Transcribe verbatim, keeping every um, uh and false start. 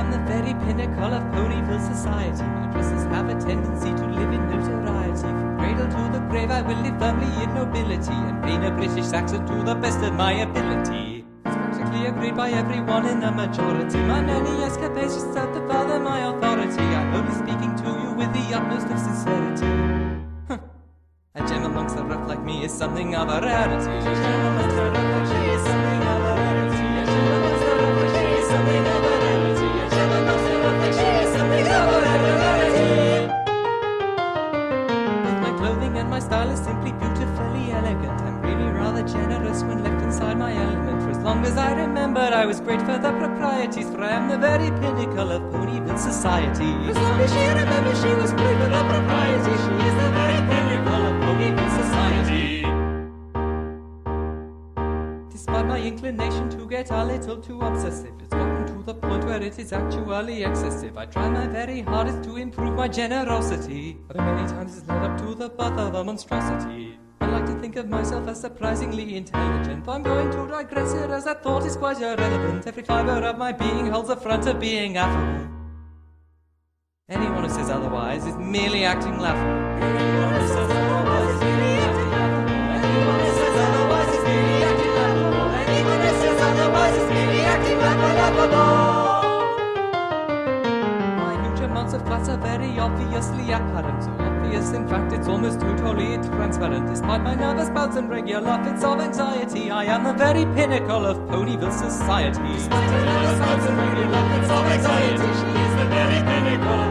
am the very pinnacle of Ponyville society. My dresses have a tendency to live in notoriety. From cradle to the grave I will live firmly in nobility, and paint a British accent to the best of my ability. It's practically agreed by everyone in the majority. My many escapades just serve to further my authority. I'm only speaking to you with the utmost of sincerity. Huh. A gem amongst the rough like me is something of a rarity. A gem amongst the rough like me is something of a rarity. A gem amongst the rough like me is something of a rarity. A gem amongst the rough like me is something of a rarity. With my clothing and my style is simply beautifully elegant. I'm really rather generous when left inside my element. For as long as I remembered, I was great for the proprieties, for I am the very pinnacle of Ponyville society. As long as she remembers, she was great for the proprieties. She is the very pinnacle of Ponyville society. Despite my inclination to get a little too obsessive, it's gotten to the point where it is actually excessive. I try my very hardest to improve my generosity, but many times it's led up to the birth of a monstrosity. I like to think of myself as surprisingly intelligent, but I'm going to digress here as that thought is quite irrelevant. Every fibre of my being holds the front of being affable. Anyone who says otherwise is merely acting laughable. Anyone who says otherwise is merely acting laughable. Anyone who says otherwise is merely acting laughable. Anyone who says otherwise is merely acting laughable. My huge amounts of class are very obviously apparent. So obvious, in fact, it's almost totally transparent. Despite my nervous bouts and regular fits of anxiety, I am the very pinnacle of Ponyville society. Despite my nervous bouts and regular fits of anxiety, she is the very pinnacle